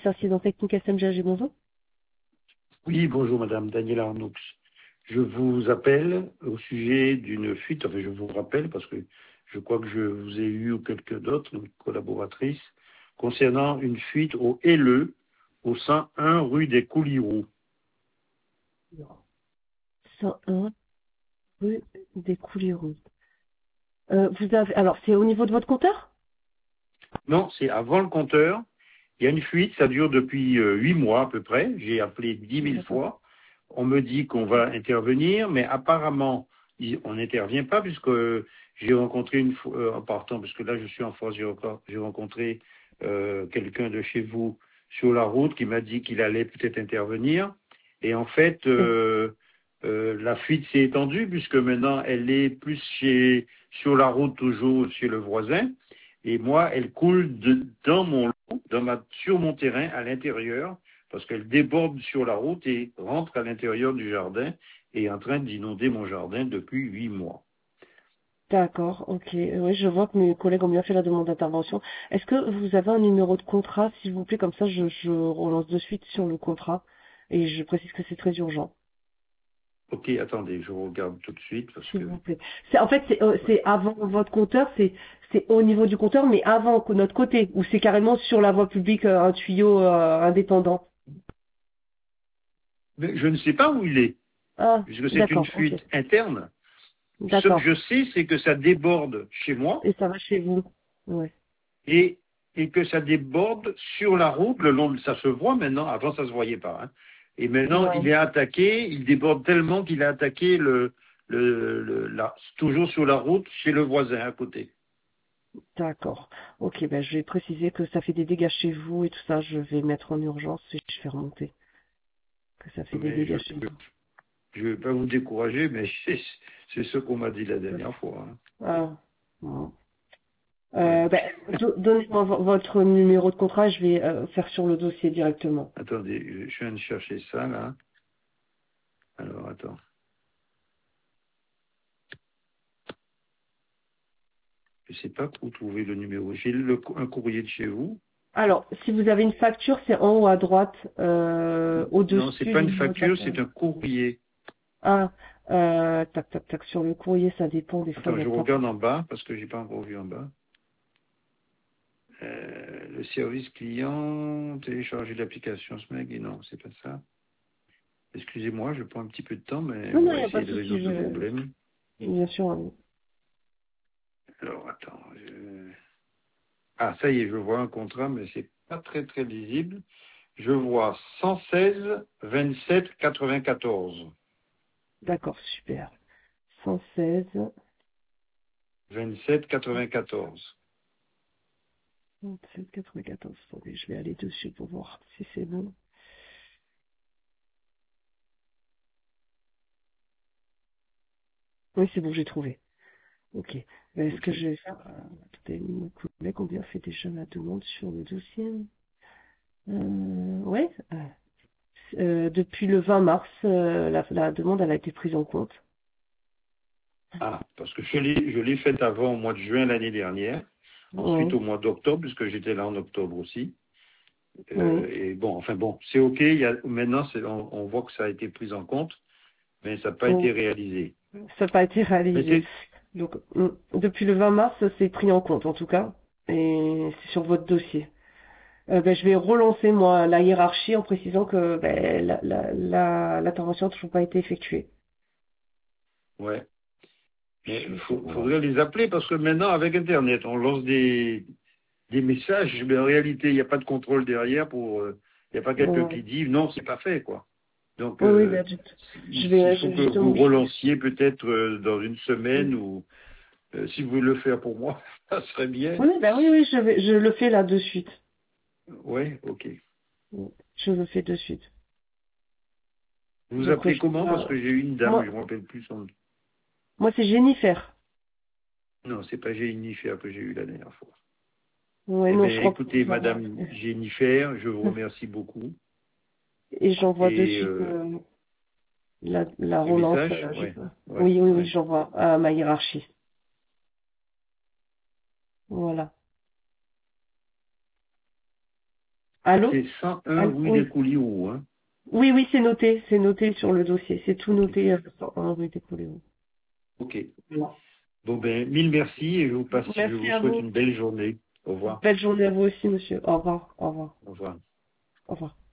Incident Technique SMG, bonjour. Oui, bonjour Madame Daniela Arnoux. Je vous appelle au sujet d'une fuite, enfin je vous rappelle parce que je crois que je vous ai eu ou quelques d'autres, une collaboratrice, concernant une fuite au Helleux, au 101 rue des Couliroux. 101 rue des Couliroux. Alors, c'est au niveau de votre compteur? Non, c'est avant le compteur. Il y a une fuite, ça dure depuis 8 mois à peu près. J'ai appelé 10 000 D'accord. fois. On me dit qu'on va intervenir, mais apparemment, on n'intervient pas puisque j'ai rencontré une fois, en partant, parce que là je suis en France, j'ai rencontré quelqu'un de chez vous sur la route qui m'a dit qu'il allait peut-être intervenir. Et en fait, la fuite s'est étendue puisque maintenant elle est plus sur la route toujours chez le voisin. Et moi, elle coule dans mon lot, sur mon terrain à l'intérieur, parce qu'elle déborde sur la route et rentre à l'intérieur du jardin et est en train d'inonder mon jardin depuis 8 mois. D'accord, ok. Oui, je vois que mes collègues ont bien fait la demande d'intervention. Est-ce que vous avez un numéro de contrat, s'il vous plaît, comme ça je relance de suite sur le contrat et je précise que c'est très urgent, Ok, attendez, je regarde tout de suite parce s'il que vous plaît. C'est avant votre compteur, c'est au niveau du compteur, mais avant que notre côté, ou c'est carrément sur la voie publique un tuyau indépendant. mais je ne sais pas où il est, Ah, puisque c'est une d'accord, ok. fuite interne. Ce que je D'accord. sais, c'est que ça déborde chez moi Et ça va chez vous. Ouais. et, et que ça déborde sur la route, le long ça se voit maintenant, avant ça se voyait pas, hein. Et maintenant, Ouais. il est attaqué, il déborde tellement qu'il a attaqué toujours sur la route chez le voisin à côté. D'accord. Ok, ben je vais préciser que ça fait des dégâts chez vous et tout ça. Je vais mettre en urgence et je vais remonter que ça fait des Mais dégâts chez vous. je vais pas vous décourager, mais c'est ce qu'on m'a dit la dernière fois, hein. Ah, bon. Ouais. Donnez-moi votre numéro de contrat, je vais faire sur le dossier directement. Attendez, je viens de chercher ça, là. Alors, attends. Je sais pas où trouver le numéro. J'ai un courrier de chez vous. Alors, si vous avez une facture, c'est en haut à droite, Non, c'est au-dessus pas du une numéro de la facture, facture. c'est un courrier. Ah, tac, tac, tac, sur le courrier, ça dépend, des fois, il Attends, n'y a je pas. regarde en bas, parce que j'ai pas encore vu en bas. Le service client, télécharger l'application SMEG, et non, c'est pas ça. Excusez-moi, je prends un petit peu de temps, mais Non, on non, il va n'y a pas essayer de de souci, résoudre le problème. bien sûr. Alors, attends. Ah, ça y est, je vois un contrat, mais c'est pas très très lisible. Je vois 116 27 94. D'accord, super. 116, 27 94. 27, 94. Attendez, je vais aller dessus pour voir si c'est bon. Oui, c'est bon, j'ai trouvé. Ok. Ce Ok. que je vais faire, attendez, mon collègue, on vient fait déjà la demande sur le dossier. Ouais. Depuis le 20 mars, la demande elle a été prise en compte. Ah, parce que je l'ai faite avant au mois de juin l'année dernière, ensuite Oui, au mois d'octobre, puisque j'étais là en octobre aussi. oui. Et bon, enfin bon, c'est OK. Maintenant, on voit que ça a été pris en compte, mais ça n'a pas été Oui. réalisé. Ça n'a pas été Mais réalisé. Donc, depuis le 20 mars, c'est pris en compte en tout cas. Et c'est sur votre dossier. Je vais relancer moi la hiérarchie en précisant que l'intervention n'a toujours pas été effectuée. ouais. Mais Je il vais faire faudrait relancer. les appeler parce que maintenant, avec Internet, on lance des messages, mais en réalité, il n'y a pas de contrôle derrière il n'y a pas quelqu'un qui Ouais. dit non, c'est pas fait, quoi. Donc, Oui, oui, il faut que vous justement, relanciez peut-être dans une semaine ou si vous voulez le faire pour moi, ça serait bien. oui, oui, oui, je le fais là de suite. Ouais, ok. Je le fais de suite. Vous vous Donc, appelez comment? Parce que j'ai eu une dame, je moi, ne me rappelle plus son nom. moi c'est Jennifer. Non, c'est pas Jennifer que j'ai eu la dernière fois. Ouais, Eh non, je bien, crois que écoutez, Madame Jennifer, je vous remercie beaucoup. et j'envoie de Et suite la le relance. message, ouais, ouais, Oui, oui, oui, ouais. j'envoie à ma hiérarchie. Voilà. Allô? C'est 101 Allô? rue des Oui. Couliou, hein. Oui, oui, c'est noté sur le dossier. C'est tout Ok. noté, 101 rue des Coléos. Ok. Voilà. Bon ben, mille merci et je Merci vous à souhaite vous. une belle journée. Au revoir. Belle journée à vous aussi, monsieur. Au revoir. Au revoir. Au revoir. Au revoir.